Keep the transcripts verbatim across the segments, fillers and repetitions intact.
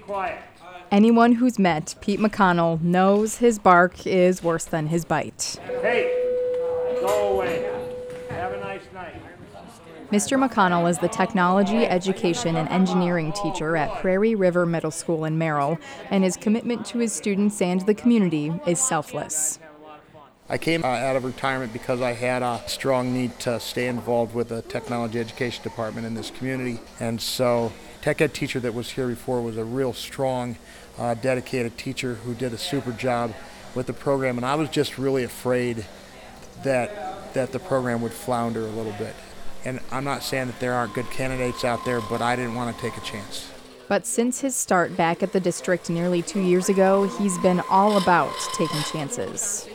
quiet. Anyone who's met Pete McConnell knows his bark is worse than his bite. Hey, go away. Have a nice night. Mister McConnell is the technology, education, and engineering teacher at Prairie River Middle School in Merrill, and his commitment to his students and the community is selfless. I came uh, out of retirement because I had a strong need to stay involved with the technology education department in this community. And so tech ed teacher that was here before was a real strong, uh, dedicated teacher who did a super job with the program. And I was just really afraid that that the program would flounder a little bit. And I'm not saying that there aren't good candidates out there, but I didn't want to take a chance. But since his start back at the district nearly two years ago, he's been all about taking chances.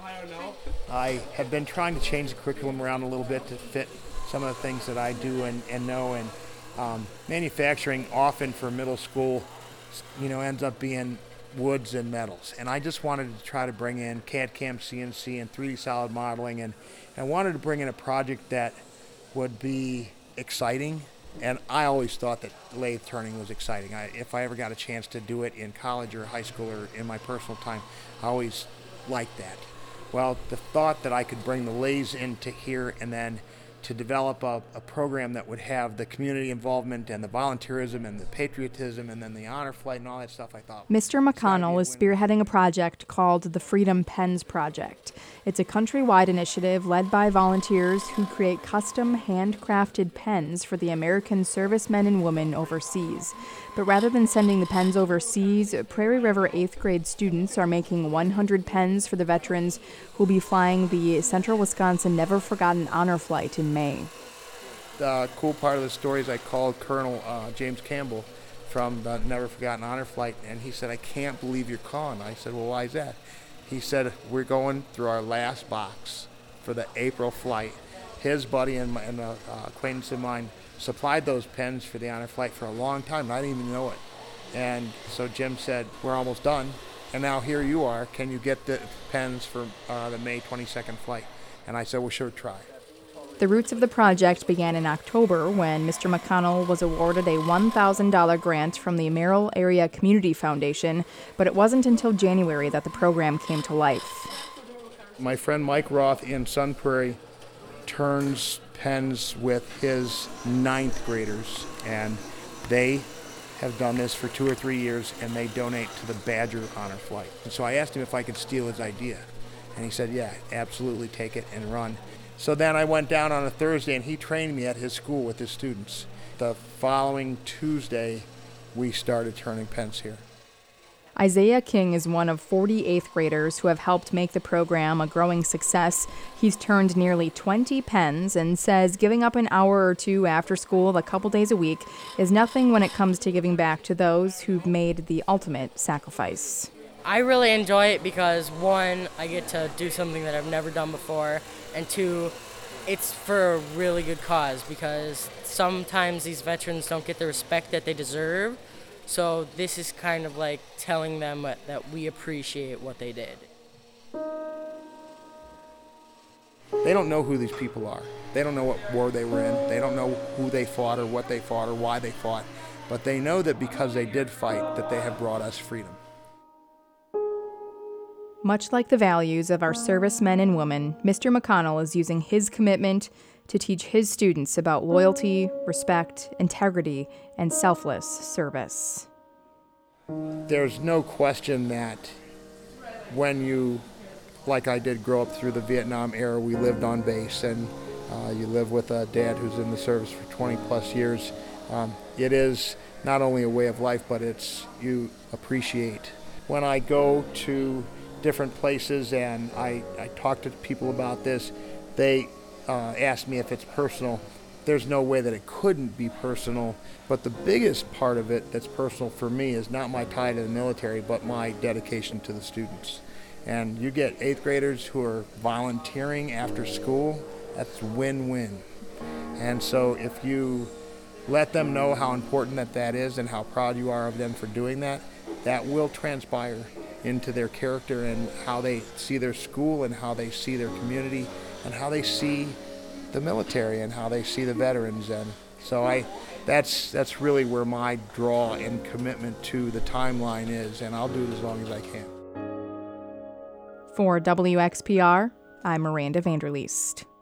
I have been trying to change the curriculum around a little bit to fit some of the things that I do and, and know. And um, manufacturing often for middle school, you know, ends up being woods and metals. And I just wanted to try to bring in C A D C A M, C N C, and three D solid modeling. And I wanted to bring in a project that would be exciting. And I always thought that lathe turning was exciting. I, if I ever got a chance to do it in college or high school or in my personal time, I always liked that. Well, the thought that I could bring the lathes into here and then to develop a, a program that would have the community involvement and the volunteerism and the patriotism and then the honor flight and all that stuff, I thought. Mister McConnell is spearheading a project called the Freedom Pens Project. It's a countrywide initiative led by volunteers who create custom handcrafted pens for the American servicemen and women overseas. But rather than sending the pens overseas, Prairie River eighth grade students are making one hundred pens for the veterans who'll be flying the Central Wisconsin Never Forgotten Honor Flight in May. The cool part of the story is I called Colonel uh, James Campbell from the Never Forgotten Honor Flight, and he said, "I can't believe you're calling." I said, "Well, why is that?" He said, "We're going through our last box for the April flight." His buddy and, my, and a uh, acquaintance of mine supplied those pens for the honor flight for a long time, and I didn't even know it. And so Jim said, "We're almost done, and now here you are. Can you get the pens for uh, the May twenty-second flight?" And I said, "Well, sure, try." The roots of the project began in October when Mister McConnell was awarded a one thousand dollars grant from the Merrill Area Community Foundation, but it wasn't until January that the program came to life. My friend Mike Roth in Sun Prairie turns pens with his ninth graders, and they have done this for two or three years, and they donate to the Badger Honor Flight. And so I asked him if I could steal his idea, and he said, "Yeah, absolutely, take it and run." So then I went down on a Thursday, and he trained me at his school with his students. The following Tuesday, we started turning pens here. Isaiah King is one of forty eighth graders who have helped make the program a growing success. He's turned nearly twenty pens and says giving up an hour or two after school a couple days a week is nothing when it comes to giving back to those who've made the ultimate sacrifice. I really enjoy it because, one, I get to do something that I've never done before, and two, it's for a really good cause because sometimes these veterans don't get the respect that they deserve. So this is kind of like telling them that we appreciate what they did. They don't know who these people are. They don't know what war they were in. They don't know who they fought or what they fought or why they fought. But they know that because they did fight, that they have brought us freedom. Much like the values of our servicemen and women, Mister McConnell is using his commitment to teach his students about loyalty, respect, integrity, and selfless service. There's no question that when you, like I did, grow up through the Vietnam era, we lived on base, and uh, you live with a dad who's in the service for twenty plus years. Um, it is not only a way of life, but it's you appreciate. When I go to different places and I, I talk to people about this, they uh, ask me if it's personal. There's no way that it couldn't be personal, but the biggest part of it that's personal for me is not my tie to the military, but my dedication to the students. And you get eighth graders who are volunteering after school, that's win-win. And so if you let them know how important that that is and how proud you are of them for doing that, that will transpire into their character and how they see their school and how they see their community and how they see the military and how they see the veterans. And So I, that's that's really where my draw and commitment to the timeline is, and I'll do it as long as I can. For W X P R, I'm Miranda Vanderleest.